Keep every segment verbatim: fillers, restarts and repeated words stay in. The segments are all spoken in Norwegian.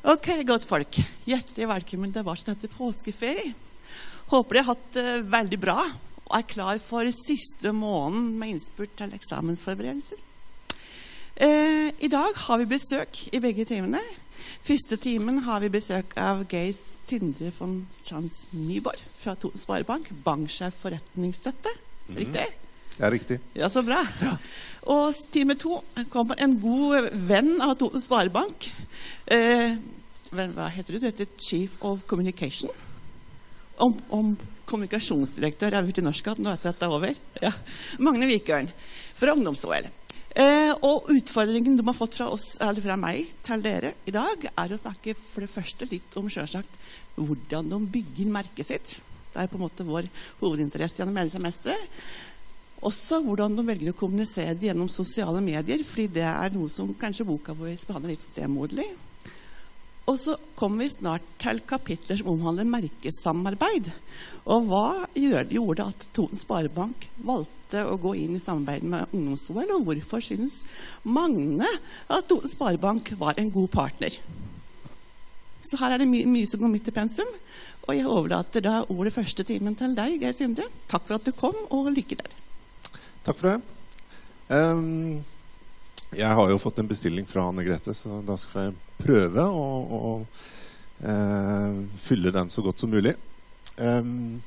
Ok, godt folk. Hjertelig velkommen til vårt etter påskeferie. Håper dere har hatt det veldig bra og er klar for siste måneden med innspurt til eksamensforberedelser. Eh, I dag har vi besøk i begge timene. Første timen har vi besøk av Geir Sindre von Schantz Nyborg fra Toten Sparebank, banksjef forretningsstøtte. Mm. Riktig? Ja, riktig. Ja, så bra. Ja. Og time to kommer en god venn av Toten Sparebank. Eh, hva heter du? Det heter Chief of Communication. Om, om kommunikasjonsdirektør. Jeg har vært i norsk at nå vet jeg at det er over. Ja. Magne Vikørn fra Ungdoms-O L. Eh, og utfordringen de har fått fra oss, eller fra meg til dere i dag, er å snakke for det første litt om selvsagt hvordan de bygger merket sitt. Det er på en måte vår hovedinteresse gjennom hele semesteret. Også hvordan de velger å kommunisere det gjennom sosiale medier, fordi det er noe som kanskje boka vår behandler litt stemoderlig. Og så kommer vi snart til kapitler som omhandler merkesamarbeid. Og hva gjorde at Toten Sparebank valgte å gå inn i samarbeid med Ungdoms-O L, og hvorfor synes mange at Toten Sparebank var en god partner? Så her er det my mye som går midt i pensum, og jeg overlater da ordet første timen til deg, Geir Sindre. Takk for at du kom, og lykke til. Takk for det. Um, jeg har jo fått en bestilling fra Anne Grete, så da skal jeg prøve å, å uh, fylle den så godt som mulig. Um,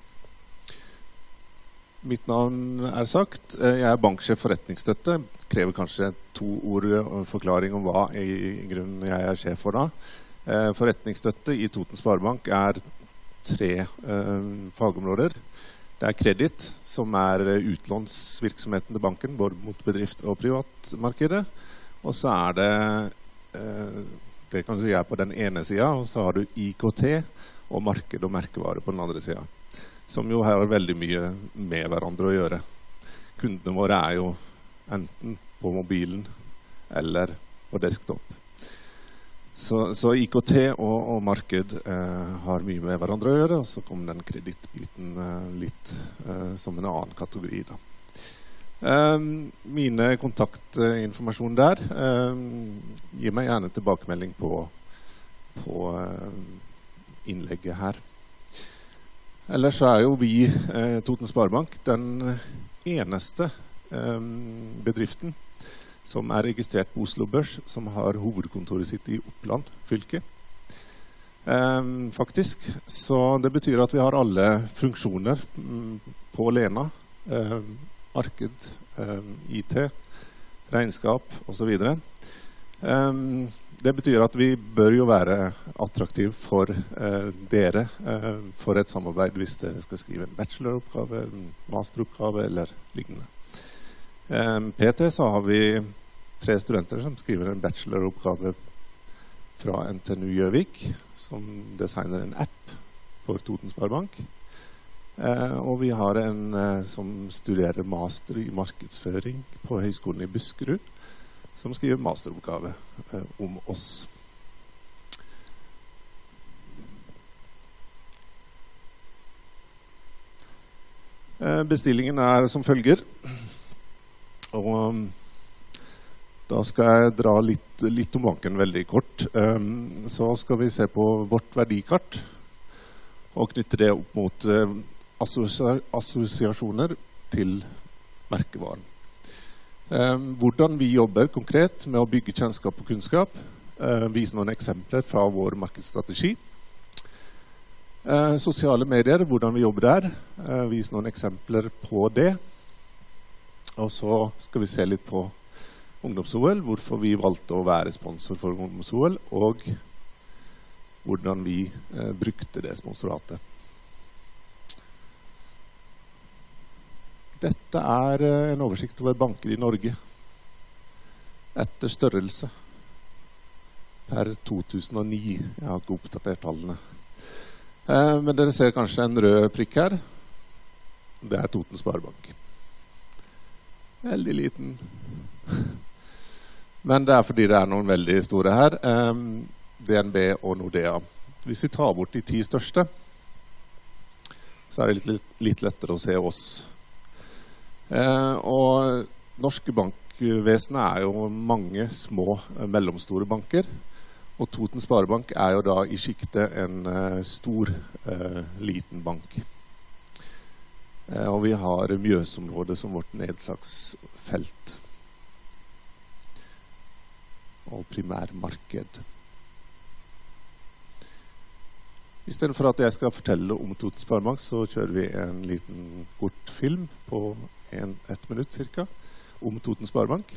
mitt navn er sagt. Jeg er banksjef forretningsstøtte. Krever kanskje to ord og forklaring om hva i, i grunnen jeg er sjef for da. Uh, forretningsstøtte i Toten Sparebank er tre uh, fagområder. Det er kreditt, som er utlånsvirksomheten til banken, både mot bedrift og privatmarkedet. Og så er det, eh, det kan du si er på den ene siden, og så har du I K T og marked og merkevare på den andre siden. Som jo har veldig mye med hverandre å gjøre. Kundene våre er jo enten på mobilen eller på desktop. Så, så I K T og, og marked eh, har mye med hverandre å gjøre, og så kommer den kredittbiten eh, litt eh, som en annen kategori da. Eh, mine kontaktinformasjon der eh, gir meg gjerne tilbakemelding på, på eh, innlegget her. Ellers er jo vi, eh, Toten Sparebank, den eneste eh, bedriften som er registrert på Oslo Børs, som har hovedkontoret sitt i Oppland fylke. Eh, faktisk. Så det betyr at vi har alle funksjoner mm, på Lena. Eh, marked, eh, I T, regnskap og så videre. Eh, det betyr at vi bør jo være attraktiv for eh, dere eh, for et samarbeid hvis dere skal skrive en bacheloroppgave, en masteroppgave eller lignende. P T så har vi tre studenter som skriver en bacheloroppgave fra N T N U Gjøvik, som designer en app for Toten Sparebank. Eh, og vi har en eh, som studerer master i markedsføring på Høgskolen i Buskerud, som skriver masteroppgave eh, om oss. Eh, bestillingen er som følger. Og da skal jeg dra litt, litt om banken veldig kort. Um, så skal vi se på vårt verdikart og knytte det opp mot uh, assosia assosiasjoner til merkevaren. Um, hvordan vi jobber konkret med å bygge kjennskap og kunnskap. Uh, vise noen eksempler fra vår markedsstrategi. Uh, sosiale medier, hvordan vi jobber der. Uh, vise noen eksempler på det. Og så skal vi se litt på Ungdoms-O L, hvorfor vi valgte å være sponsor for Ungdoms-O L, og hvordan vi eh, brukte det sponsoratet. Dette er eh, en oversikt over banker i Norge etter størrelse per to tusen og ni. Jeg har ikke oppdatert tallene. Eh, men dere ser kanskje en rød prikk her. Det er Toten Sparebank. Veldig liten. Men det er fordi det er noen veldig store her. Um, D N B og Nordea. Hvis vi tar bort de ti største, så er det litt, litt, litt lettere å se oss. Uh, og norske bankvesenet er jo mange små, mellomstore banker. Og Toten Sparebank er jo da i skiktet en uh, stor, uh, liten bank. Uh, og vi har Mjøsområdet som vårt nedslagsfelt. Og primærmarked. I stedet for at jeg skal fortelle om Toten Sparebank, så kjører vi en liten kort film på en, ett minutt cirka, om Toten Sparebank.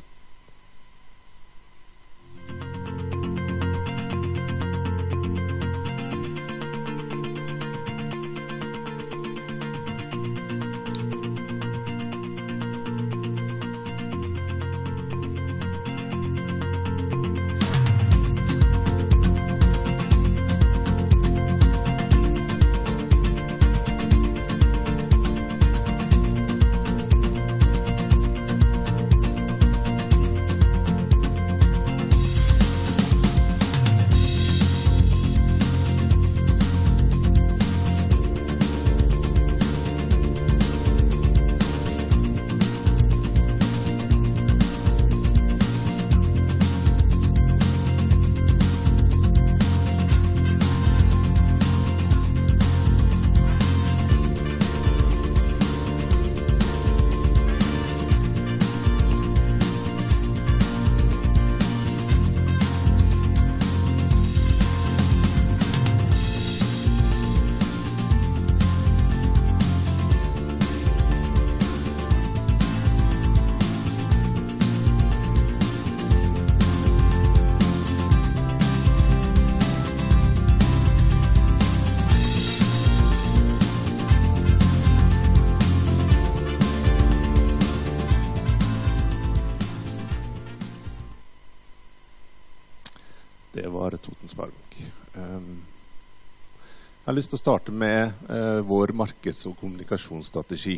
Det var Toten Sparebank. Um, jeg har lyst til å starte med uh, vår markeds- og kommunikasjonsstrategi.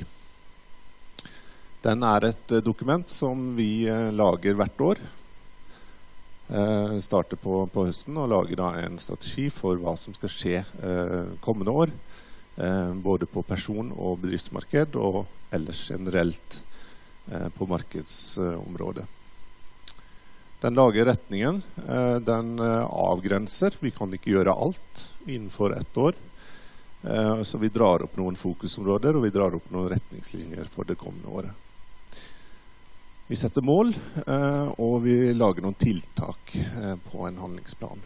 Den er et uh, dokument som vi uh, lager hvert år. Uh, starter på, på høsten og lager da en strategi for hva som skal skje uh, kommende år. Uh, både på person- og bedriftsmarked og ellers generelt uh, på markedsområdet. Uh, Den lager retningen, den avgrenser. Vi kan ikke gjøre alt innenfor ett år. Så vi drar opp noen fokusområder, og vi drar opp noen retningslinjer for det kommende året. Vi setter mål, og vi lager noen tiltak på en handlingsplan.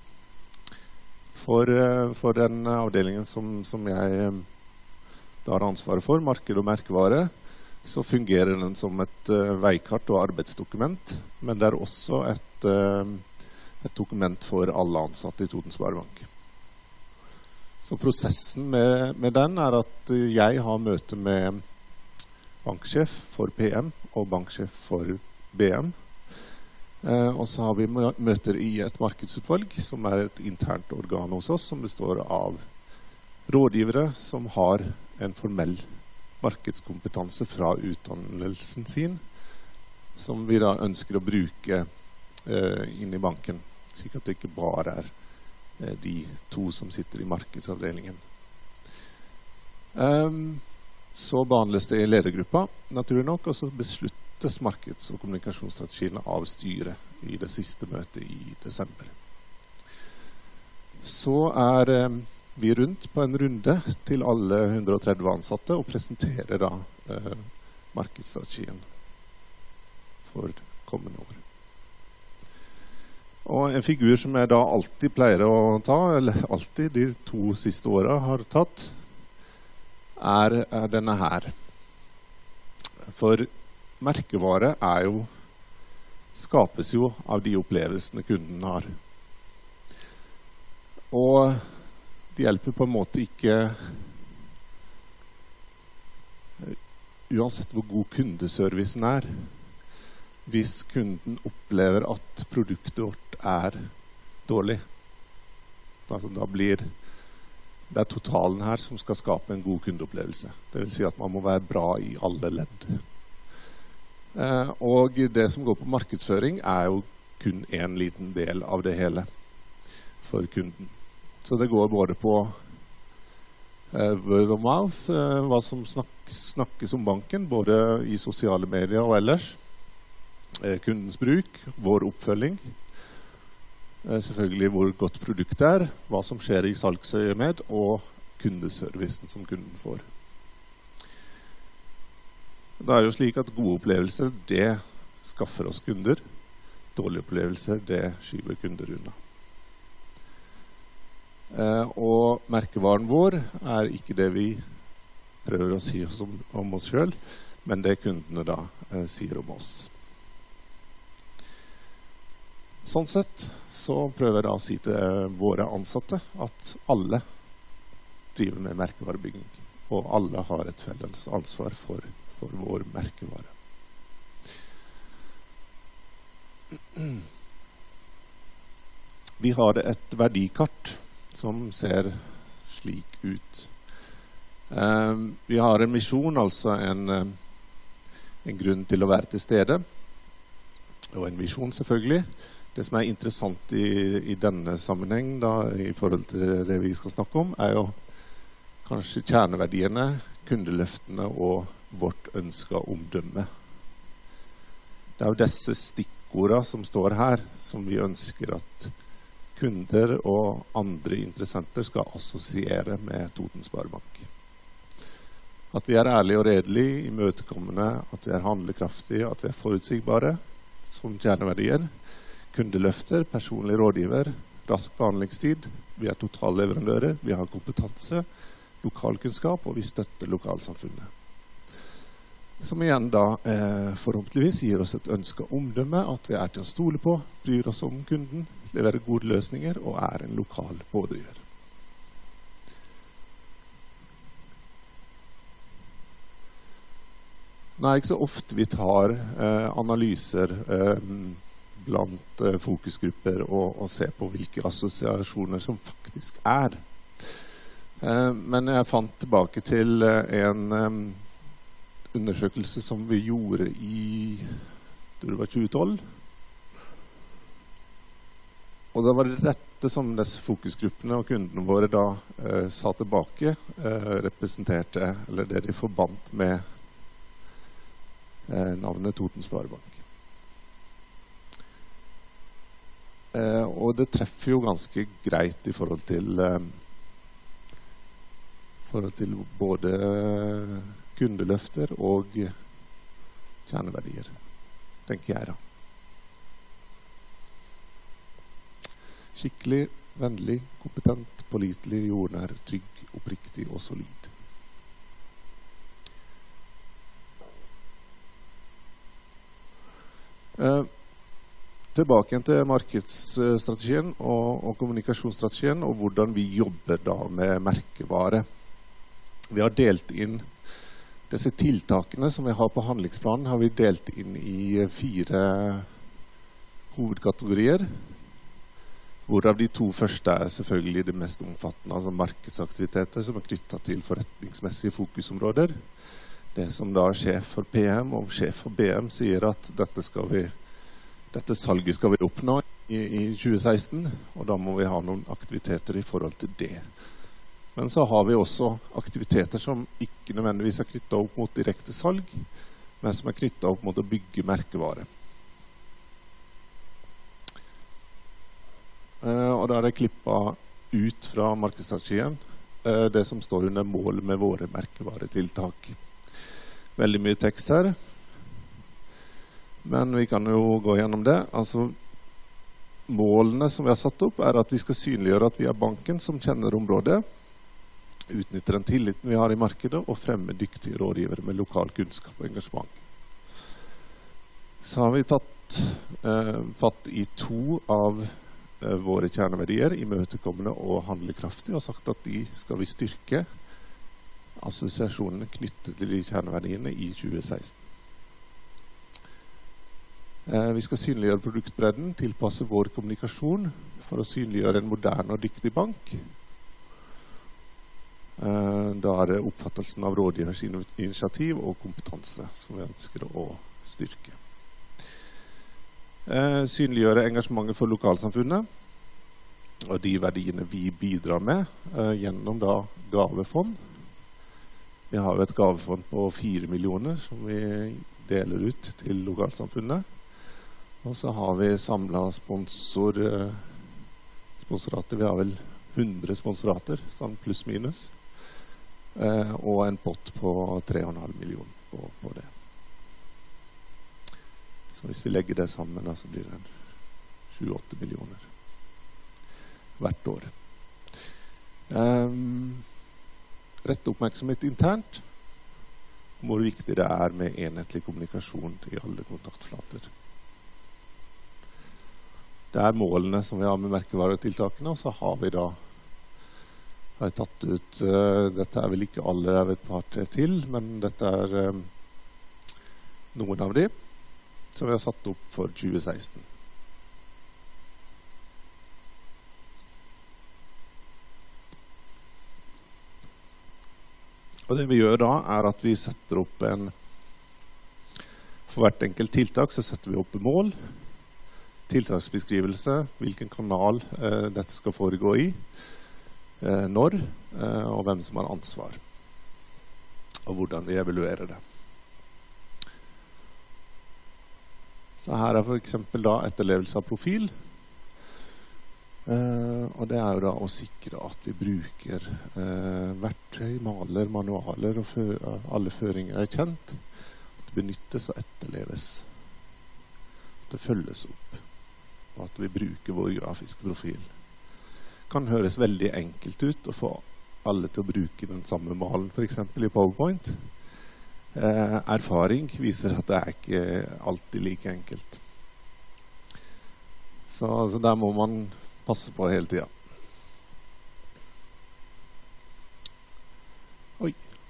For, for den avdelingen som, som jeg da har ansvaret for, marked og merkevare, så fungerer den som et uh, veikart og arbeidsdokument, men det er også et, uh, et dokument for alle ansatte i Toten Sparebank. Så prosessen med, med den er at uh, jeg har møte med banksjef for P M og banksjef for B M. Uh, og så har vi møter i et markedsutvalg, som er et internt organ hos oss, som består av rådgivere som har en formell markedskompetanse fra utdannelsen sin, som vi da ønsker å bruke eh, inn i banken, slik at det ikke bare er eh, de to som sitter i markedsavdelingen. Um, så behandles det i ledergruppa, naturlig nok, og så besluttes markeds- og kommunikasjonsstrategiene av styret i det siste møtet i desember. Så er eh, vi rundt på en runde til alle hundre og tretti ansatte og presenterer da eh, markedsstrategien for kommende år. Og en figur som jeg da alltid pleier å ta, eller alltid de to siste årene har tatt, er, er denne her. For merkevare er jo, skapes jo av de opplevelsene kunden har. Og det hjelper på en måte ikke, uansett hvor god kundeservicen er, hvis kunden opplever at produktet vårt er dårlig. Altså, da blir det er totalen her som skal skape en god kundeopplevelse. Det vil si at man må være bra i alle ledd. Eh, og det som går på markedsføring er jo kun en liten del av det hele for kunden. Så det går både på eh, word of mouth, eh, hva som snakkes, snakkes om banken, både i sosiale medier og ellers. Eh, kundens bruk, vår oppfølging. selvfølgelig hvor godt produktet er, hva som skjer i salgsøyemed, og kundeservicen som kunden får. Det er jo slik at gode opplevelser, det skaffer oss kunder. Dårlige opplevelser, det skyver kunder unna. Eh, og merkevaren vår er ikke det vi prøver å si oss om, om oss selv, men det kundene da eh, sier om oss. Sånn sett så prøver jeg da å si til våre ansatte at alle driver med merkevarebygging, og alle har et felles ansvar for, for vår merkevare. Vi har et verdikart som ser slik ut. Eh, vi har en misjon, altså en, en grunn til å være til stede, og en visjon selvfølgelig. Det som er interessant i, i denne sammenheng, da, i forhold til det vi skal snakke om, er jo kanskje kjerneverdiene, kundeløftene og vårt ønska omdømme. Det er jo disse stikkordene som står her, som vi ønsker at kunder og andre interessenter skal assosiere med Toten Sparebank. At vi er ærlige og redelige, imøtekommende, at vi er handlekraftige, at vi er forutsigbare som kjerneverdier, kundeløfter, personlig rådgiver, rask behandlingstid, vi er totalleverandører, vi har kompetanse, lokalkunnskap, og vi støtter lokalsamfunnet. Som igjen da eh, forhåpentligvis gir oss et ønsket omdømme, at vi er til å stole på, bryr oss om kunden, leverer gode løsninger og er en lokal pådriver. Nå er det ikke så ofte vi tar eh, analyser eh, blant uh, fokusgrupper og, og se på hvilke assosiasjoner som faktisk er. Uh, men jeg fant tilbake til uh, en um, undersøkelse som vi gjorde i det var tjue tolv. Og da var det dette som disse fokusgruppene og kundene våre da uh, sa tilbake, uh, representerte, eller det de forbandt med uh, navnet Toten Sparebank. Eh, og det treffer jo ganske greit i forhold til eh, forhold til både kundeløfter og kjerneverdier, tenker jeg da. Skikkelig, vennlig, kompetent, pålitelig, jordnær, trygg, oppriktig og solid. Eh, Tilbake til markedsstrategien og, og kommunikasjonsstrategien, og hvordan vi jobber da med merkevare. Vi har delt inn disse tiltakene som vi har på handlingsplanen, har vi delt inn i fire hovedkategorier, hvorav de to første er selvfølgelig det mest omfattende, altså markedsaktiviteter som er knyttet til forretningsmessige fokusområder. Det som da sjef for P M og sjef for B M sier at dette skal vi Dette salget skal vi oppnå i, i tjue seksten, og da må vi ha noen aktiviteter i forhold til det. Men så har vi også aktiviteter som ikke nødvendigvis er knyttet opp mot direkte salg, men som er knyttet opp mot å bygge merkevare. Eh, og da er det klippet ut fra markedsstrategien eh, det som står under målet med våre merkevaretiltak. Veldig mye tekst her. Men vi kan jo gå gjennom det. Altså, målene som vi har satt opp er at vi skal synliggjøre at vi er banken som kjenner området, utnytter den tilliten vi har i markedet og fremmer dyktige rådgivere med lokal kunnskap og engasjement. Så har vi tatt eh, fatt i to av eh, våre kjerneverdier, imøtekommende og handlekraftig, og sagt at de skal vi styrke assosiasjonene knyttet til de kjerneverdiene i tjue seksten. Eh, vi skal synliggjøre produktbredden, tilpasse vår kommunikasjon for å synliggjøre en moderne og dyktig bank. Eh, da er det oppfattelsen av rådgivers initiativ og kompetanse som vi ønsker å styrke. Eh, synliggjøre engasjementet for lokalsamfunnet og de verdiene vi bidrar med eh, gjennom da gavefond. Vi har jo et gavefond på fire millioner som vi deler ut til lokalsamfunnet. Og så har vi samlet sponsor, sponsorater. Vi har vel hundre sponsorater, sånn pluss minus. Eh, og en pott på tre komma fem millioner på, på det. Så hvis vi legger det sammen, da, så blir det sju til åtte millioner hvert år. Um, rett oppmerksomhet internt om hvor viktig det er med enhetlig kommunikasjon i alle kontaktflater. Det er målene som vi har med merkevaretiltakene, og så har vi da har jeg tatt ut, uh, dette er vel ikke alle, det er et par tre til, men dette er um, noen av de som vi har satt opp for tjue seksten. Og det vi gjør da er at vi setter opp en, for hvert enkelt tiltak så setter vi opp mål, tiltaksbeskrivelse, hvilken kanal eh, dette skal foregå i, eh, når, eh, og hvem som har ansvar, og hvordan vi evaluerer det. Så her er for eksempel da etterlevelse av profil. Uh, og det er jo da å sikre at vi bruker uh, verktøy, maler, manualer og fø alle føringer er kjent. At det benyttes og etterleves. At det følges opp. Og at vi bruker vår grafiske profil. Kan høres veldig enkelt ut å få alle til å bruke den samme malen, for eksempel i PowerPoint. Uh, erfaring viser at det er ikke alltid like enkelt. Så, så der må man passe på hele tiden. Oi.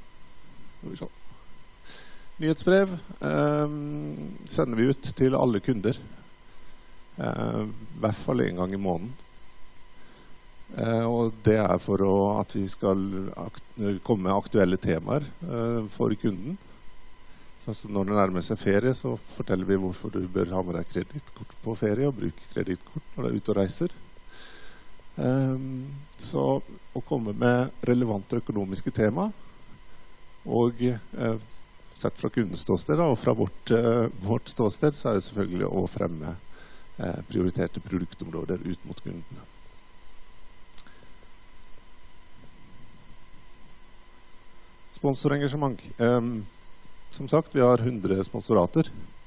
Nyhetsbrev eh, sender vi ut til alle kunder. Eh, I hvert fall en gang i måneden. Eh, og det er for å, at vi skal komme med aktuelle temaer eh, for kunden. Så når det nærmer seg ferie, så forteller vi hvorfor du bør ha med deg kredittkort på ferie og bruke kredittkort når du er ute og reiser. Um, så å komme med relevante økonomiske tema og uh, sett fra kundens ståsted og fra vårt, uh, vårt ståsted så er det selvfølgelig å fremme uh, prioriterte produktområder ut mot kundene. Sponsorengasjement. Um, som sagt, vi har hundre sponsorater.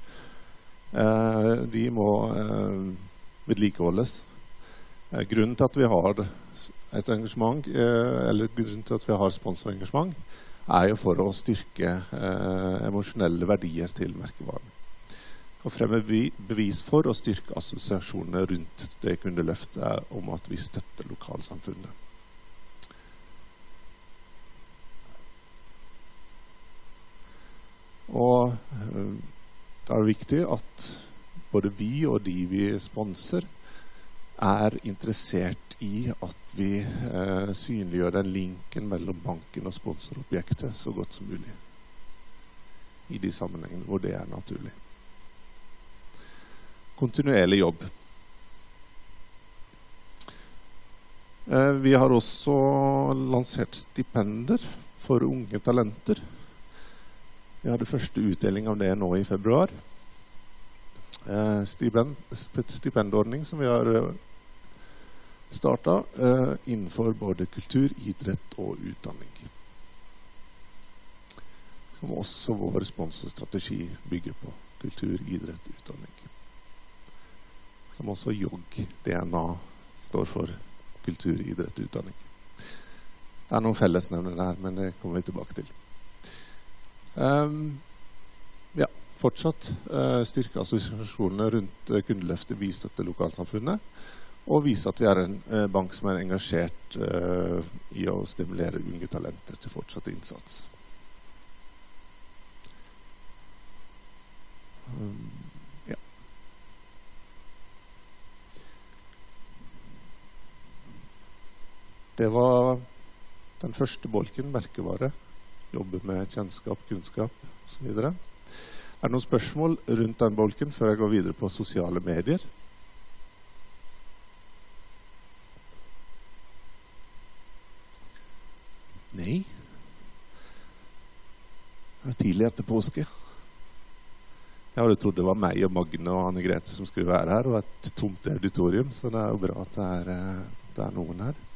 Uh, de må uh, vedlikeholdes. Grunnen til at vi har et engasjement, eller grunnen til at vi har sponsorengasjement, er jo for å styrke eh, emosjonelle verdier til merkevaren. Og fremme bevis for å styrke assosiasjonene rundt det kundeløftet om at vi støtter lokalsamfunnet. Og eh, det er viktig at både vi og de vi sponser er interessert i at vi eh, synliggjør den linken mellom banken og sponsorobjektet så godt som mulig i de sammenhengene hvor det er naturlig. Kontinuerlig jobb. Eh, vi har også lansert stipender for unge talenter. Vi hadde første utdeling av det nå i februar. Eh, stipend, stipendordning som vi har eh, startet eh, innenfor både kultur, idrett og utdanning. Som også vår sponsorstrategi bygger på. Kultur, idrett, utdanning. Som også J O G D N A står for. Kultur, idrett, utdanning. Det er noen fellesnevner der, men det kommer vi tilbake til. Um, ja. Fortsatt uh, styrke assosiasjonene rundt uh, kundeløftet vi støtter lokalsamfunnet, og vise at vi er en uh, bank som er engasjert uh, i å stimulere unge talenter til fortsatt innsats. Um, ja. Det var den første bolken, merkevare, jobbe med kjennskap, kunnskap og så videre. Er det noen spørsmål rundt den bolken før jeg går videre på sosiale medier? Nei. Det er tidlig etter påske. Jeg hadde trodd det var meg og Magne og Anne Grete som skulle være her, og et tomt auditorium, så det er jo bra at det er, det er noen her.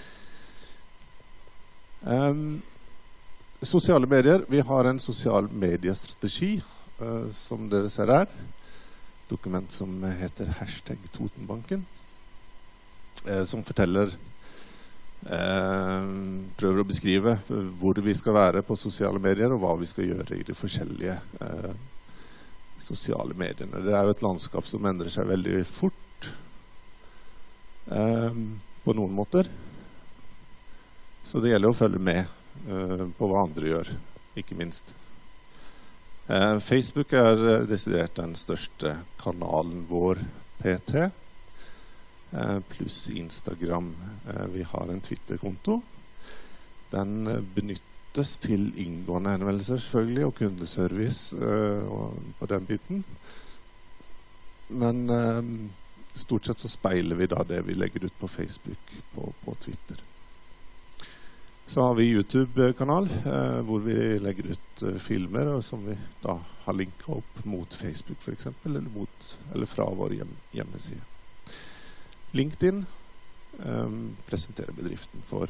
Um, sosiale medier. Vi har en sosial mediestrategi, uh, som dere ser her. Dokument som heter hashtag Totenbanken, uh, som forteller, uh, prøver å beskrive hvor vi skal være på sosiale medier, og hva vi skal gjøre i de forskjellige uh, sosiale mediene. Det er jo et landskap som endrer seg veldig fort, uh, på noen måter. Så det gjelder å følge med uh, på hva andre gjør, ikke minst. Uh, Facebook er uh, desidert den største kanalen vår P T, uh, pluss Instagram. Uh, vi har en Twitter-konto. Den uh, benyttes til inngående henvendelser, selvfølgelig, og kundeservice uh, og på den biten. Men uh, stort sett så speiler vi da det vi legger ut på Facebook på, på Twitter. Så har vi YouTube-kanal, eh, hvor vi legger ut eh, filmer som vi da har linket opp mot Facebook for eksempel, eller, mot, eller fra vår hjem, hjemmeside. LinkedIn eh, presenterer bedriften for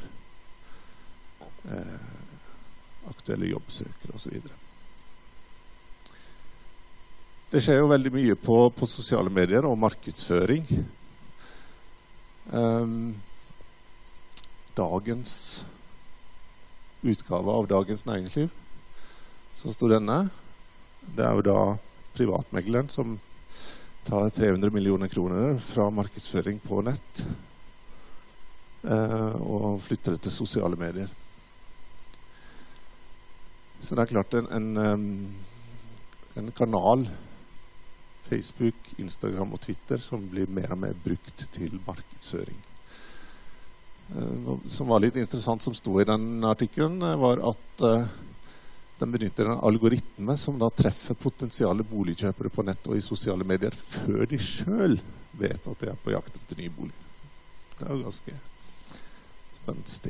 eh, aktuelle jobbsøkere og så videre. Det skjer jo veldig mye på, på sosiale medier og markedsføring. Um, dagens utgave av Dagens Næringsliv, så står denne. Det er jo da privatmegleren som tar tre hundre millioner kroner fra markedsføring på nett eh, og flytter det til sosiale medier. Så det er klart en, en, en kanal, Facebook, Instagram og Twitter, som blir mer og mer brukt til markedsføring. Som var litt interessant som stod i den artikkelen, var at uh, den benytter en algoritme som da treffer potensiale boligkjøpere på nett og i sosiale medier før de selv vet at de er på jakt etter nye boliger. Det er jo ganske spenstig.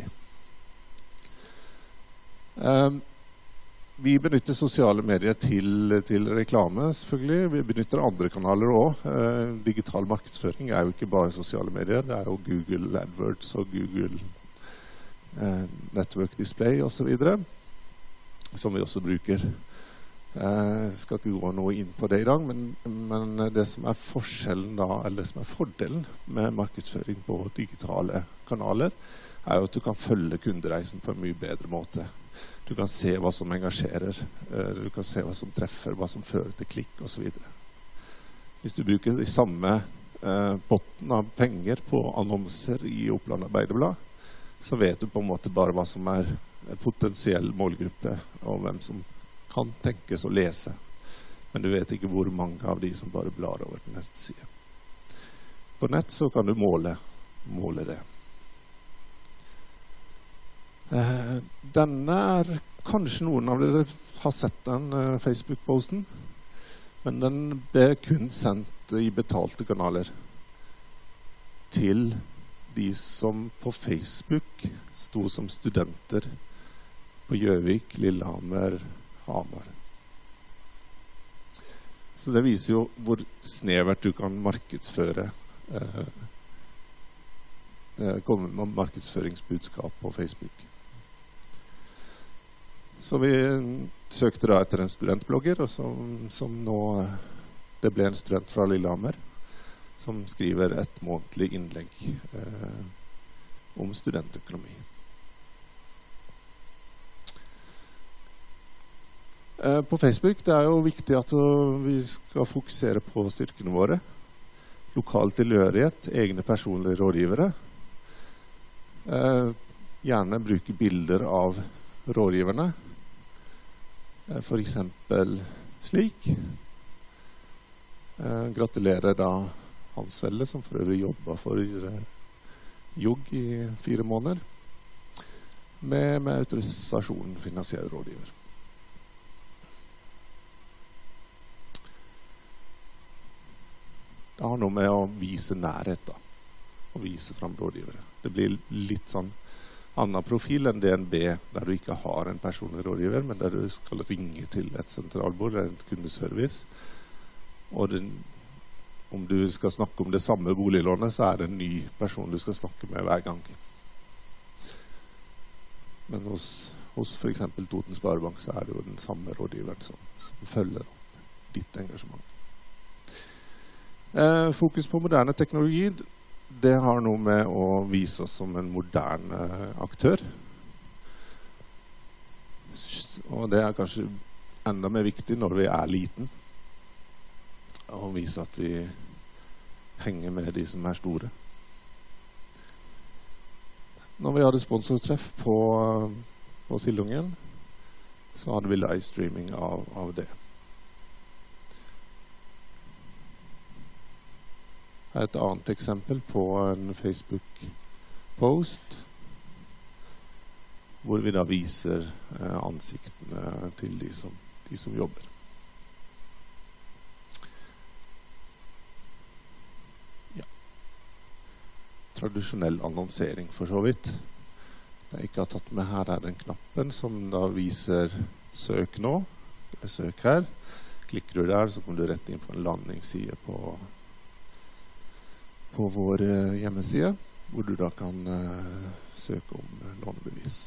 Um, vi benytter sosiale medier til, til reklame, selvfølgelig. Vi benytter andre kanaler også. Eh, digital markedsføring er jo ikke bare sosiale medier. Det er jo Google AdWords og Google eh, Network Display og så videre, som vi også bruker. Jeg eh, skal ikke gå noe inn på det i dag, men, men det som er forskjellen da, eller det som er fordelen med markedsføring på digitale kanaler, er jo at du kan følge kundereisen på en mye bedre måte. Du kan se hva som engasjerer, du kan se hva som treffer, hva som fører til klikk og så videre. Hvis du bruker de samme eh, potten av penger på annonser i Oppland Arbeiderblad, så vet du på en måte bare hva som er en potensiell målgruppe, og hvem som kan tenkes å lese. Men du vet ikke hvor mange av de som bare blar over til neste side. På nett så kan du måle, måle det. Eh, denne er kanskje noen av dere har sett den eh, Facebook-posten, men den ble kun sendt i betalte kanaler til de som på Facebook stod som studenter på Gjøvik, Lillehammer, Hamar. Så det viser jo hvor snevert du kan markedsføre eh, eh, komme med markedsføringsbudskap på Facebook. Så vi søkte da etter en studentblogger, og som, som nå, det ble en student fra Lillehammer, som skriver et månedlig innlegg eh, om studentøkonomi. Eh, på Facebook, det er jo viktig at uh, vi skal fokusere på styrkene våre. Lokal tilhørighet, egne personlige rådgivere. Eh, gjerne bruke bilder av rådgiverne. For eksempel slik. Eh, gratulerer da Hans Velle, som for øvrig jobbet for eh, J O G i fire måneder, med, med autorisasjon finansiell rådgiver. Det har noe med å vise nærhet da, og vise frem rådgivere. Det blir litt sånn annen profil enn D N B, der du ikke har en personlig rådgiver, men der du skal ringe til et sentralbord, eller et kundeservice. Og den, om du skal snakke om det samme boliglånet, så er det en ny person du skal snakke med hver gang. Men hos, hos for eksempel Toten Sparebank så er det jo den samme rådgiveren som, som følger opp ditt engasjement. Eh, fokus på moderne teknologi, det har noe med å vise oss som en moderne aktør. Og det er kanskje enda mer viktig når vi er liten, å vise at vi henger med de som er store. Når vi hadde sponsortreff på, på Sildungen, så hadde vi livestreaming av, av det. Et annet eksempel på en Facebook-post, hvor vi da viser eh, ansiktene til de som, de som jobber. Ja. Tradisjonell annonsering for så vidt. Det jeg ikke har tatt med her er den knappen som da viser søk nå, eller søk her. Klikker du der, så kommer du rett inn på en landingsside på, på vår eh, hjemmeside, hvor du da kan eh, søke om eh, lånebevis.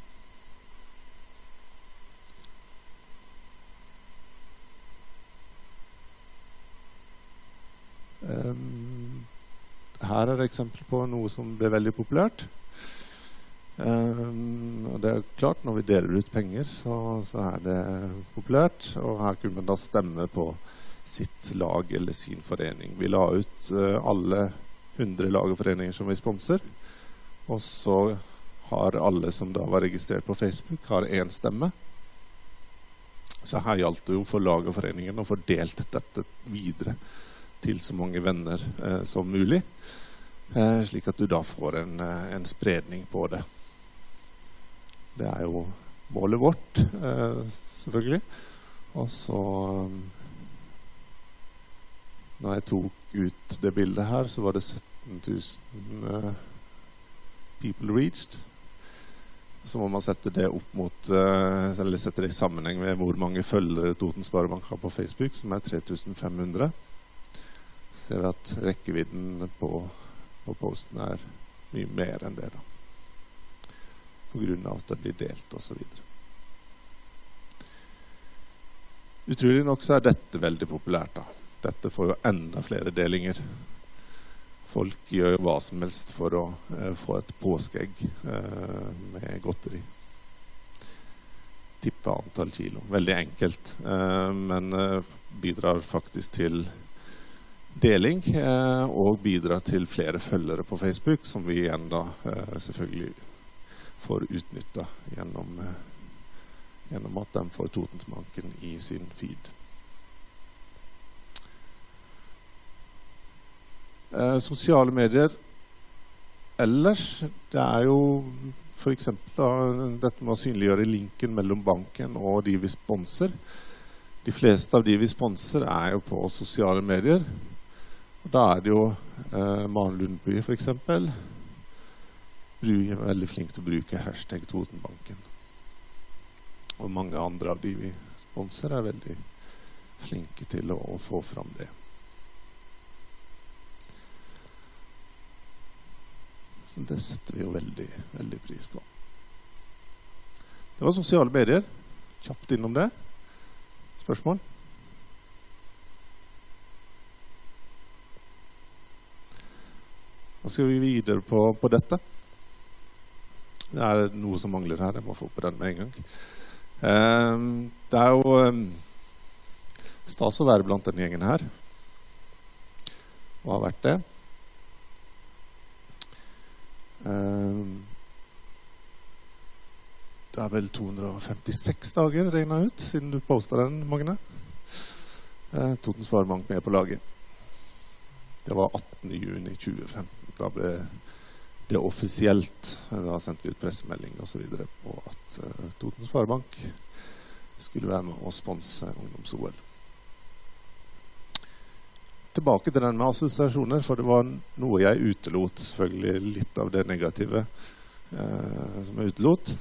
Um, her er det eksempel på noe som ble veldig populært. Um, og det er klart, når vi deler ut penger, så, så er det populært. Og her kunne man da stemme på sitt lag eller sin forening. Vi la ut uh, alle hundre lag og foreninger som vi sponser. Og så har alle som da var registrert på Facebook, har en stemme. Så her gjaldt det jo for lag og foreningen å få delt dette videre til så mange venner eh, som mulig, eh, slik at du da får en, eh, en spredning på det. Det er jo målet vårt, eh, selvfølgelig. Og så, når jeg tok ut det bildet her, så var det sytten tusen eh, people reached. Så må man sette det opp mot, eh, eller sette det i sammenheng med hvor mange følgere Toten Sparebank har på Facebook, som er tre tusen fem hundre. Ser vi at rekkevidden på, på posten er mye mer enn det da. På grunn av at det blir delt og så videre. Utrolig nok så er dette veldig populært da. Dette får jo enda flere delinger. Folk gjør jo hva som helst for å eh, få et påskeegg eh, med godteri. Tippe antall kilo. Veldig enkelt, eh, men eh, bidrar faktisk til deling eh, og bidrar til flere følgere på Facebook, som vi igjen da eh, selvfølgelig får utnyttet gjennom, eh, gjennom at de får Totensbanken i sin feed. Eh, sosiale medier ellers, det er jo for eksempel da, dette med å synliggjøre linken mellom banken og de vi sponser. De fleste av de vi sponser er jo på sosiale medier. Og da er det jo eh, Maren Lundby for eksempel, er veldig flink til å bruke hashtag Totenbanken. Og mange andre av de vi sponser er veldig flinke til å, å få fram det. Så det setter vi jo veldig, veldig pris på. Det var sosiale medier. Kjapt innom det. Spørsmål? Da skal vi videre på, på dette. Det er noe som mangler her. Jeg må få på den med en gang. Um, det er jo um, stas å være blant denne gjengen her. Og har vært det. Um, det er vel to hundre og femtiseks dager regnet ut siden du postet den, Magne. Uh, Toten Sparebank med på laget. Det var attende juni tjue femten. Da ble det offisielt, da sendte vi ut pressemelding og så videre på at uh, Toten Sparebank skulle være med å sponse ungdoms-O L. Tilbake til den med assosiasjoner, for det var noe jeg utelot, selvfølgelig litt av det negative uh, som jeg utelot.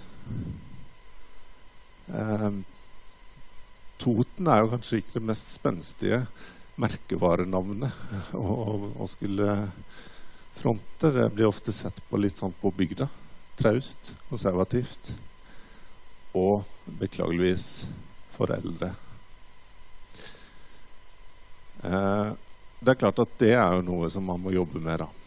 Uh, Toten er jo kanskje ikke det mest spenstige merkevarenavnet og, og skulle fronte. Det blir ofte sett på litt sånn på bygda. Traust, konservativt og beklageligvis for eldre. Eh, det er klart at det er jo noe som man må jobbe med da.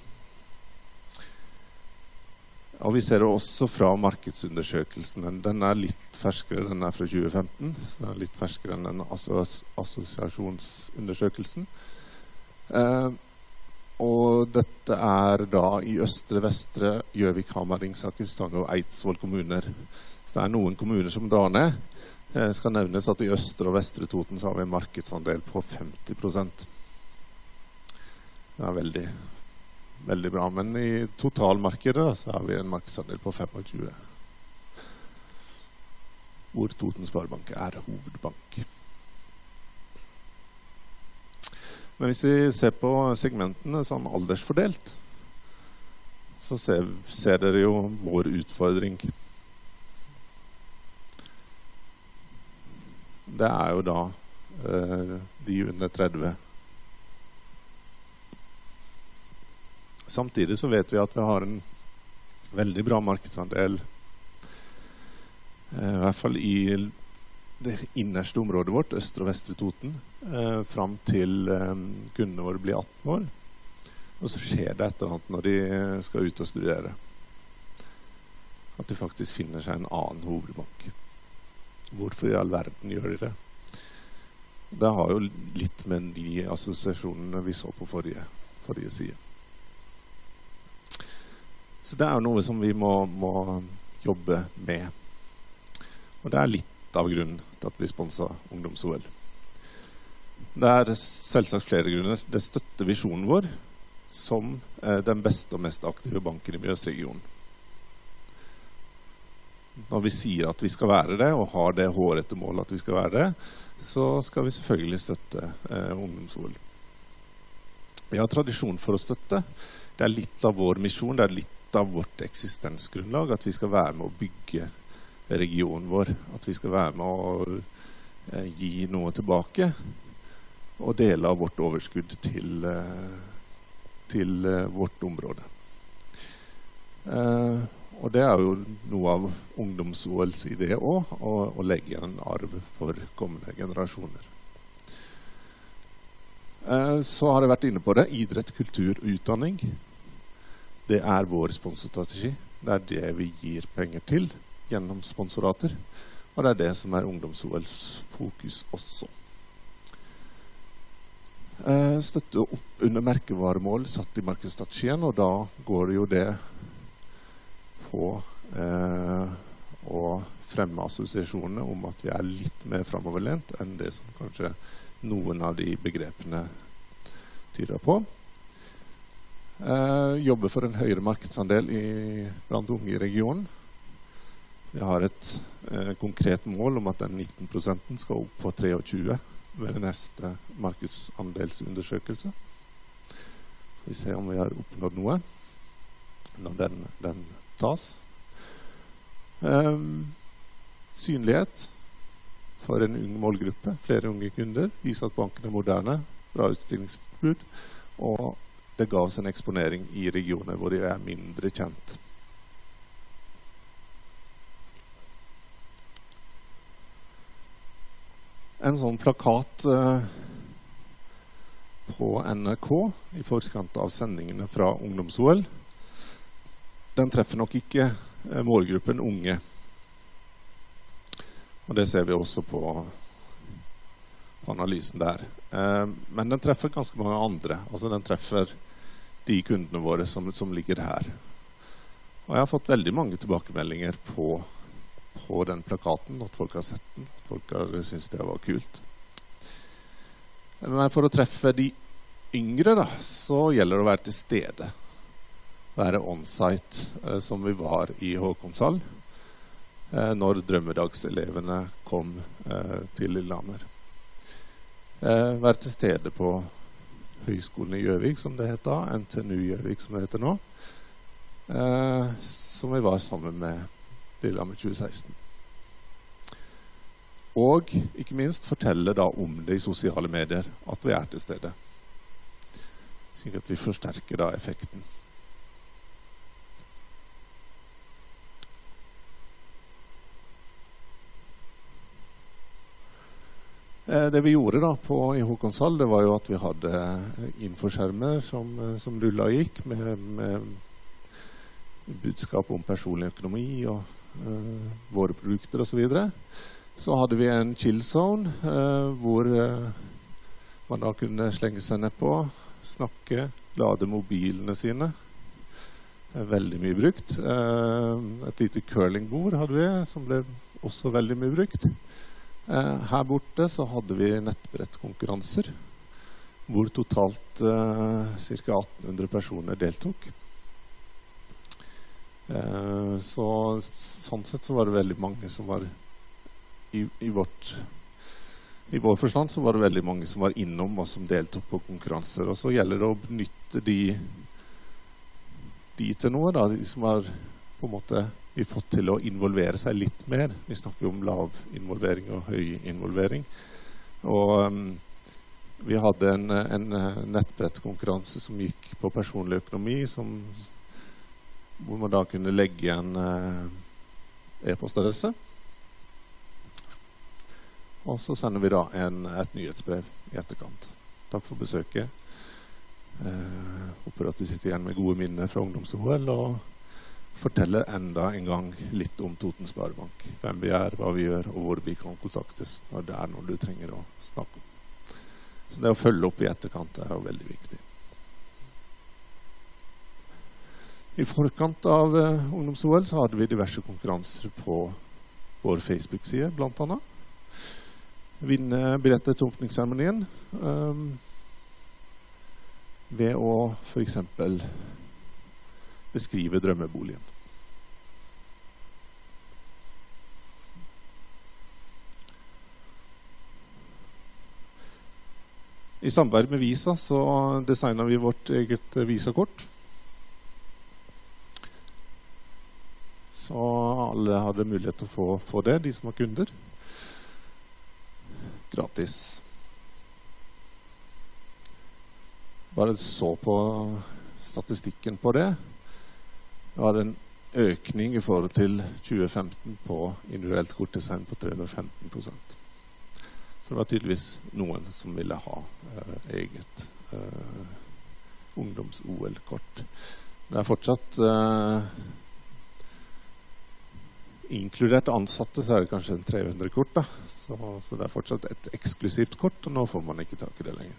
Og vi ser det også fra markedsundersøkelsen. Den er litt ferskere, den er fra tjue femten, så den er litt ferskere enn den assos assosiasjonsundersøkelsen. Eh, og dette er da i Østre, Vestre, Gjøvik, Hamar, Ringsaker, Stange og Eidsvoll kommuner. Så det er noen kommuner som drar ned. Det eh, skal nevnes at i Østre og Vestre Toten så har vi en markedsandel på femti prosent. Det er veldig Veldig bra, men i totalmarkedet da, så har vi en markedsandel på tjuefem, hvor Toten Sparebank er hovedbank. Men hvis vi ser på segmentene sånn aldersfordelt, så ser, ser dere jo vår utfordring. Det er jo da eh, de under tretti. Samtidig så vet vi at vi har en veldig bra markedsandel, eh, i hvert fall i det innerste området vårt, Østre og Vestre Toten, eh, frem til eh, kundene våre blir atten år. Og så skjer det et eller annet når de skal ut og studere. At de faktisk finner seg en annen hovedbank. Hvorfor i all verden gjør de det? Det har jo litt med de assosiasjonene vi så på forrige, forrige side. Så det er jo noe som vi må, må jobbe med. Og det er litt av grunnen til at vi sponser ungdoms-O L. Det er selvsagt flere grunner. Det støtter visjonen vår som eh, den beste og mest aktive banken i Mjøsregionen. Når vi sier at vi skal være det, og har det hårete målet at vi skal være det, så skal vi selvfølgelig støtte eh, ungdoms-O L. Vi har tradisjon for å støtte. Det er litt av vår misjon, det er litt av vårt eksistensgrunnlag, at vi skal være med å bygge regionen vår, at vi skal være med å eh, gi noe tilbake, og dele av vårt overskudd til, eh, til eh, vårt område. Eh, og det er jo noe av ungdoms-O L's idé også, å, å legge en arv for kommende generasjoner. Eh, så har jeg vært inne på det, idrett, kultur og utdanning. Det er vår sponsorstrategi. Det er det vi gir penger til gjennom sponsorater. Og det er det som er ungdoms-O L's fokus også. Eh, støtte opp under merkevaremål satt i markedsstrategien, og da går det jo det på eh, å fremme assosiasjonene om at vi er litt mer fremoverlent enn det som kanskje noen av de begrepene tyder på. Eh, jobber for en høyere markedsandel i, blant unge i regionen. Vi har et eh, konkret mål om at den nitten prosenten skal opp på tjuetre ved den neste markedsandelsundersøkelse. Får vi se om vi har oppnådd noe når den, den tas. Eh, synlighet for en ung målgruppe, flere unge kunder, viser at banken er moderne, bra utstillingstilbud, og det ga oss en eksponering i regioner hvor de er mindre kjent. En sånn plakat eh, på N R K i forkant av sendingene fra ungdoms-O L, den treffer nok ikke eh, målgruppen unge. Og det ser vi også på, på analysen der. Eh, men den treffer ganske mange andre. Altså den treffer de kundene våre som, som ligger her. Og jeg har fått veldig mange tilbakemeldinger på, på den plakaten, at folk har sett den, at folk har syntes det var kult. Men for å treffe de yngre da, så gjelder det å være til stede. Være on-site, eh, som vi var i Håkonshall, eh, når drømmedagselevene kom eh, til Lillehammer. Eh, være til stede på Høgskolen i Gjøvik, som det heter, N T N U Gjøvik, som det heter nå, eh, som vi var sammen med Lillehammer tjue seksten. Og ikke minst fortelle da om det i sosiale medier, at vi er til stede. Slik at vi forsterker da effekten. Det vi gjorde da på, i Håkonshall, det var jo at vi hadde infoskjermer som, som rullet og gikk med, med budskap om personlig økonomi og uh, våre produkter og så videre. Så hadde vi en chill zone uh, hvor uh, man da kunne slenge seg ned på, snakke, lade mobilene sine. Veldig mye brukt. Uh, et lite curlingbord hadde vi, som ble også veldig mye brukt. Uh, her borte så hadde vi nettbrettkonkurranser, hvor totalt uh, ca. atten hundre personer deltok. Uh, så sånn sett så var det veldig mange som var i, i vårt i vår forstand så var det veldig mange som var innom og som deltok på konkurranser. Og så gjelder det å benytte de, de til noe da, de som har på en måte vi fått til å involvere seg litt mer. Vi snakker om lav involvering og høy involvering. Og um, vi hadde en, en nettbrettkonkurranse som gikk på personlig økonomi, som, hvor man da kunne legge en uh, e-postadresse. Og så sender vi da en, et nyhetsbrev i etterkant. Takk for besøket. Uh, håper at du sitter igjen med gode minner fra ungdoms-O L, og forteller enda en gang litt om Toten Sparebank. Hvem vi er, hva vi gjør, og hvor vi kan kontaktes når det er noe du trenger å snakke om. Så det å følge opp i etterkant er jo veldig viktig. I forkant av uh, ungdoms-O L så hadde vi diverse konkurranser på vår Facebook-side, blant annet. Vinne billetter til åpningsseremonien um, ved å for eksempel beskrive drømmeboligen. I samarbeid med Visa så designet vi vårt eget Visa-kort. Så alle hadde mulighet til å få, få det, de som var kunder. Gratis. Bare så på statistikken på det. Det var en økning i forhold til tjue femten på individuelt kortdesign på tre hundre og femten prosent. Så det var tydeligvis noen som ville ha uh, eget uh, ungdoms-O L-kort. Det er fortsatt uh, inkludert ansatte, så er det kanskje en tre hundre kort da. Så, så det er fortsatt et eksklusivt kort, og nå får man ikke tak i det lenger.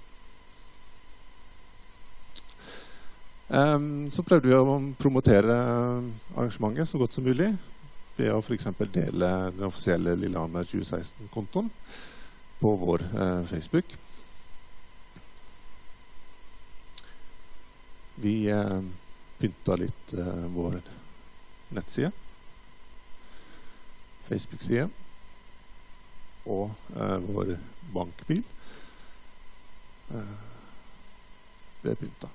Um, så prøvde vi å promotere arrangementet så godt som mulig ved å for eksempel dele den offisielle Lillehammer tjue seksten-kontoen på vår uh, Facebook. Vi uh, pynta litt uh, vår nettside, Facebook-side og uh, vår bankbil uh, ble pynta.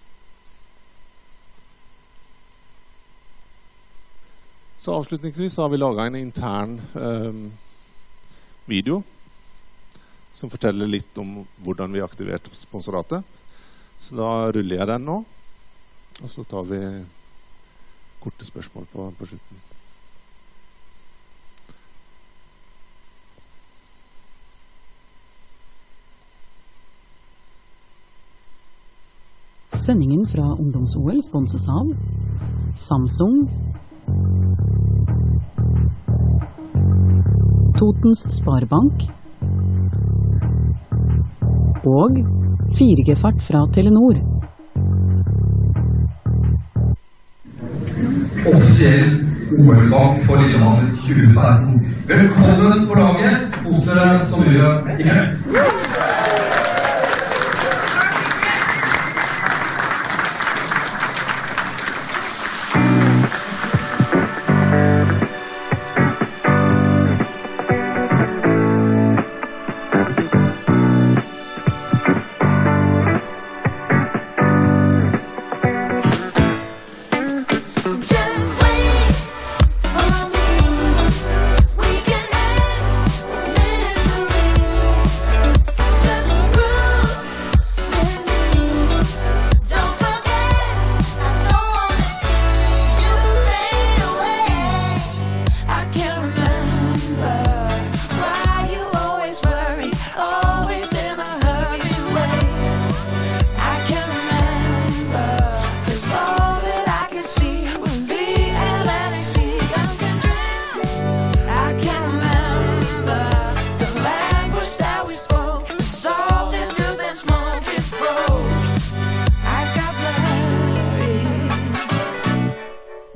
Så avslutningsvis har vi laget en intern um, video som forteller litt om hvordan vi aktiverte sponsoratet. Så da ruller jeg den nå, og så tar vi korte spørsmål på, på slutten. Sendingen fra ungdoms-O L sponses av Samsung, Totens Sparebank og fire G-fart fra Telenor. Offisiell O L-bank for Lillehammer tjue seksten. Velkommen på laget hos dere som vi gjør i kveld. Just wait for me. We can end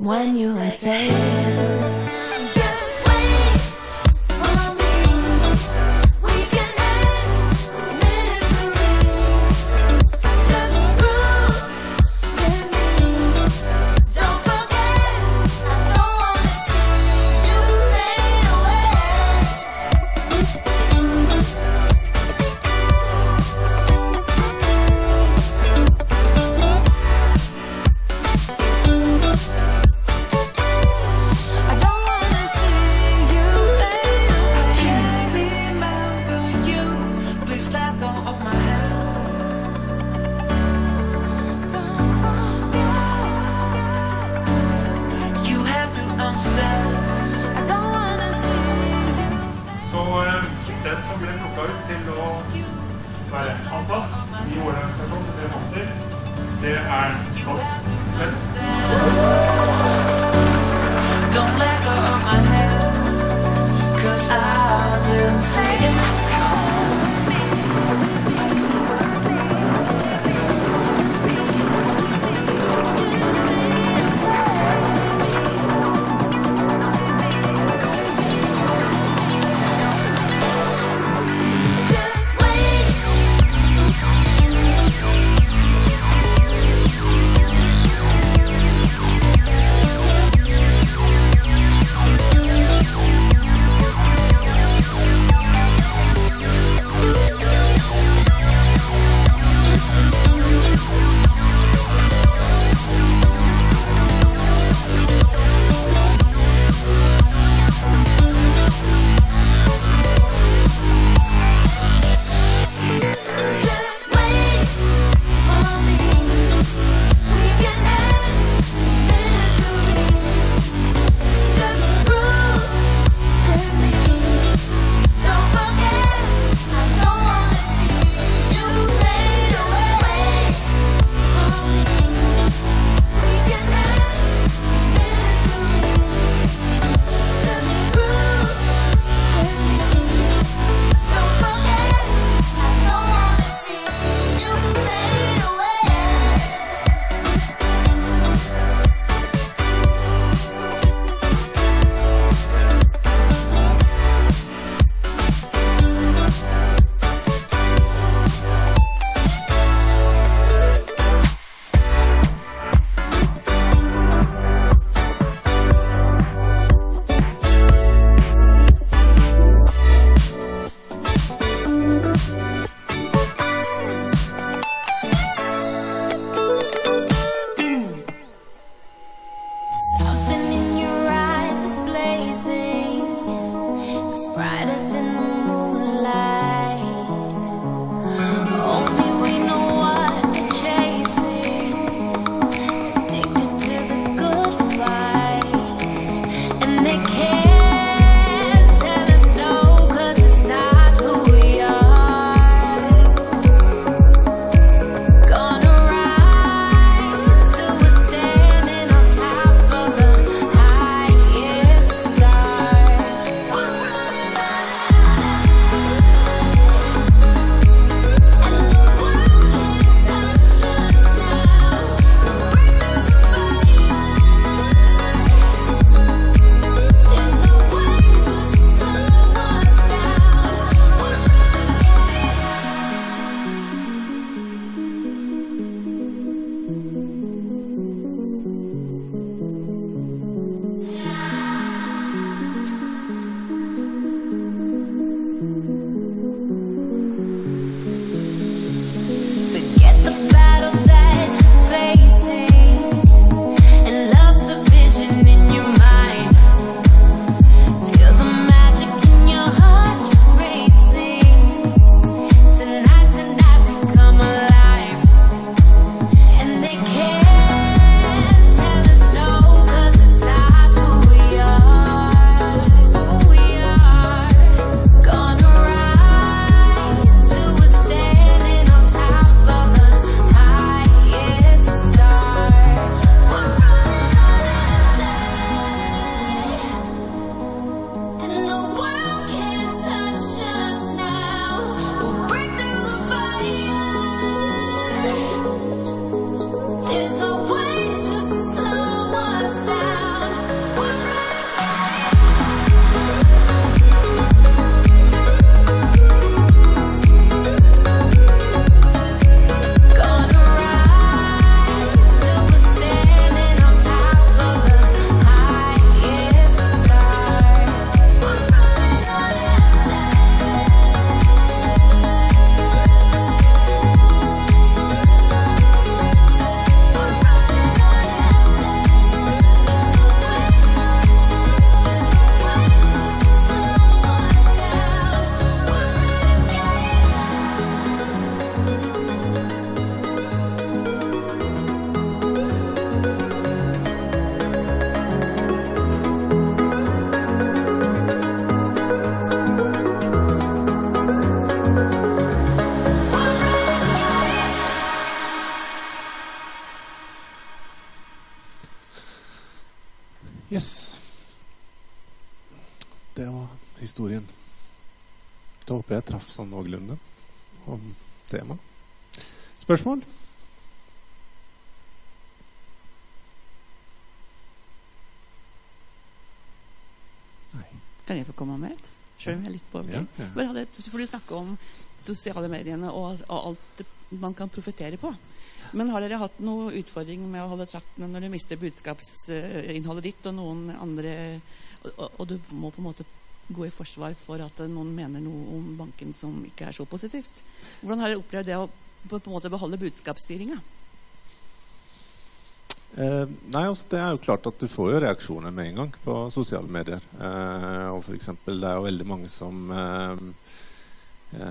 when you exhale. Just wait for me. We can end this misery. Just prove with me. Don't forget, I don't wanna see you fade away. I don't wanna see you fade away. I can't remember you. Please let go of my hand. Don't forget. You have to understand. I don't wanna see you. Så eh, den som ble plukket ut til å være ansatt i organisasjonen til tre måneder, det er norsk svensk. Don't let go of my hand, 'cause I didn't say it was just wait. Just wait for me. We can end this misery. Just prove with me. Don't forget, I don't wanna see you fade away. For me, we can end this misery. Just prove with me. Don't forget, I don't wanna see you fade away. Something in your eyes is blazing. It's brighter than the moonlight. Only we know what we're chasing. Addicted to the good fight. And they can't tell us no, 'cause it's not who we are. Gonna rise till we're standing on top of the highest star. We're running out, and the world can't touch us now. Break through the fire. There's no way to slow us down. We're Forget the battle that you're facing, and love the vision in your mind. Feel the magic in your heart just racing. Tonight, tonight we come alive. And they can't tell us no, 'cause it's not who we are. Who we are. Gonna Yes. Det var historien. Da håper jeg traff sånn noenlunde om tema. Spørsmål? Nei. Kan jeg få komme med et? Selv om jeg er litt på overgang. Ja, ja. Bare hadde et- For du snakker om sosiale mediene og, og alt det man kan profetere på. Men har dere hatt noe utfordring med å holde trakten når du mister budskapsinnholdet ditt, og noen andre, og, og du må på en måte gå i forsvar for at noen mener noe om banken som ikke er så positivt? Hvordan har dere opplevd det å på, på en måte beholde budskapsstyringa? Eh, nei, altså det er jo klart at du får jo reaksjoner med en gang på sosiale medier. Eh, og for eksempel, det er jo veldig mange som eh,